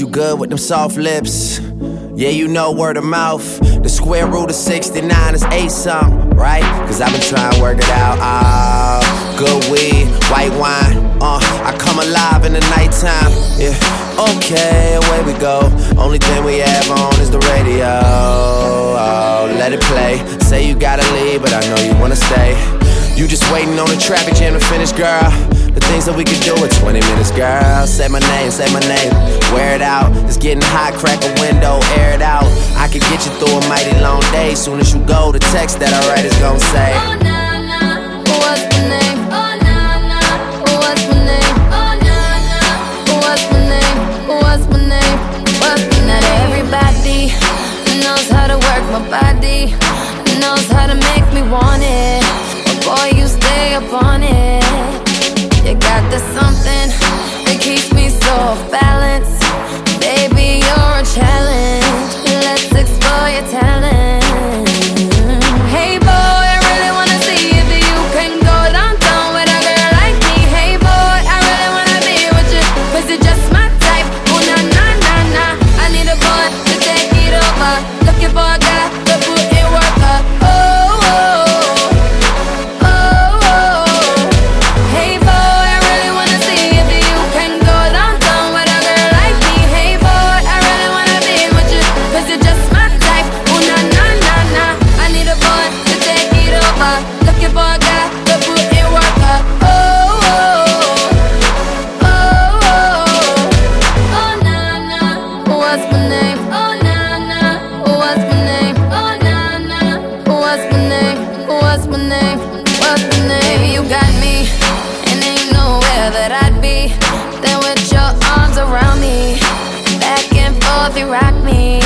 you good with them soft lips. Yeah, you know word of mouth. The square root of 69 is 8 something, right? Cause I've been trying to work it out. Good weed, white wine. I come alive in the nighttime. Yeah, okay, away we go. Only thing we have on is the radio. Oh, let it play. Say you gotta leave, but I know you wanna stay. You just waiting on the traffic jam to finish, girl. The things that we could do in 20 minutes, girl. Say my name, wear it out. It's getting hot, crack a window, air it out. I could get you through a mighty long day. Soon as you go, the text that I write is gon' say, oh, nah, nah, what's my name? Oh, nah, nah, what's my name? Oh, nah, nah, what's my name? What's my name? What's my name? Not everybody knows how to work my body, knows how to make me want it. But boy, you stay up on it. You got this something that keeps me so off balance. Baby, you're a challenge. Let's explore your talent. Hey boy, I really wanna see if you can go downtown with a girl like me. Hey boy, I really wanna be with you, cause you're just my type. Oh nah, nah, nah, nah. I need a boy to take it over. Looking for a guy to put in work up. Oh, oh, oh, oh. Hey boy, I really wanna see if you can go downtown with a girl like me. Hey boy, I really wanna be with you, cause you're just my type. Oh nah, nah, nah, nah. I need a boy to take it over. Looking for a guy to put in work up. Oh, oh, oh, oh. Oh nah, nah, what's my name? Oh nah, nah, what's my name? Oh nah, nah, what's my name? What's my name? What's my name? Baby, you got me, and ain't nowhere that I'd be than with your arms around me. Back and forth, you rock me.